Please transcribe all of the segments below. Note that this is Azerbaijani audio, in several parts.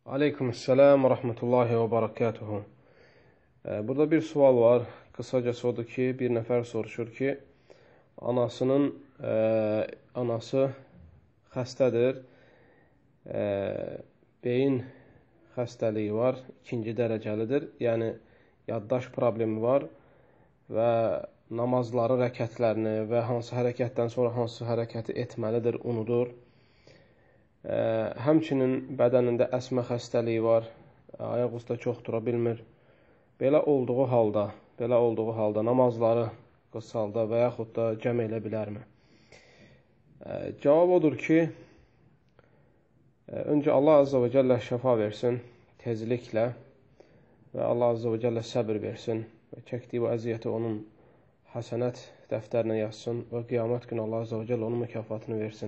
Aleykümselam və rahmetullahi və barakatuhu. Burada bir sual var. Qısacası odur ki, bir nəfər soruşur ki, anası xəstədir, beyin xəstəliyi var, 2-ci dərəcəlidir, yəni yaddaş problemi var və namazları, rəkətlərini və hansı hərəkətdən sonra hansı hərəkəti etməlidir, unudur. Həmçinin bədənində əsmə xəstəliyi var, ayaq üstə çox dura bilmir. Belə olduğu halda namazları qısalda və yaxud da cəm elə bilərmi? Cavab odur ki, öncə Allah Azza və Cəllə şəfa versin tezliklə və Allah Azza və Cəllə səbir versin və çəkdiyi bu əziyyəti onun həsənət dəftərinə yazsın və qiyamət günü Allah Azza və Cəllə onun mükafatını versin.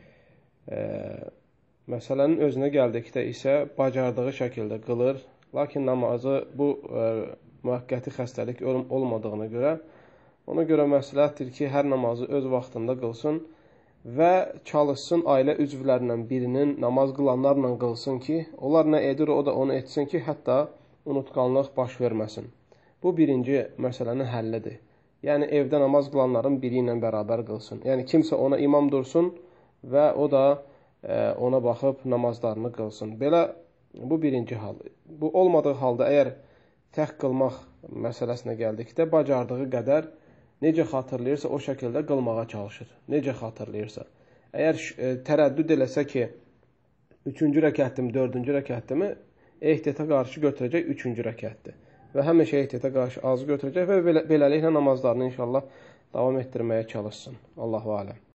Məsələnin özünə gəldikdə isə bacardığı şəkildə qılır, lakin namazı bu müvəqqəti xəstəlik olmadığına görə, ona görə məsləhətdir ki, hər namazı öz vaxtında qılsın və çalışsın ailə üzvlərindən birinin namaz qılanlarla qılsın ki, onlar nə edir, o da onu etsin ki, hətta unutqanlıq baş verməsin. Bu birinci məsələnin həllidir. Yəni, evdə namaz qılanların biri ilə bərabər qılsın. Yəni, kimsə ona imam dursun və o da ona baxıb namazlarını qılsın. Belə, bu birinci hal. Bu olmadığı halda, əgər tək qılmaq məsələsinə gəldikdə, bacardığı qədər necə xatırlayırsa, o şəkildə qılmağa çalışır. Necə xatırlayırsa. Əgər tərəddüd eləsə ki, 3-cü rəkətdim, 4-cü rəkətdimi, ehtiyata qarşı götürəcək 3-cü rəkətdir. Və həmişə ehtiyata qarşı azı götürəcək və beləliklə namazlarını inşallah davam etdirməyə çalışsın. Allahu aləm.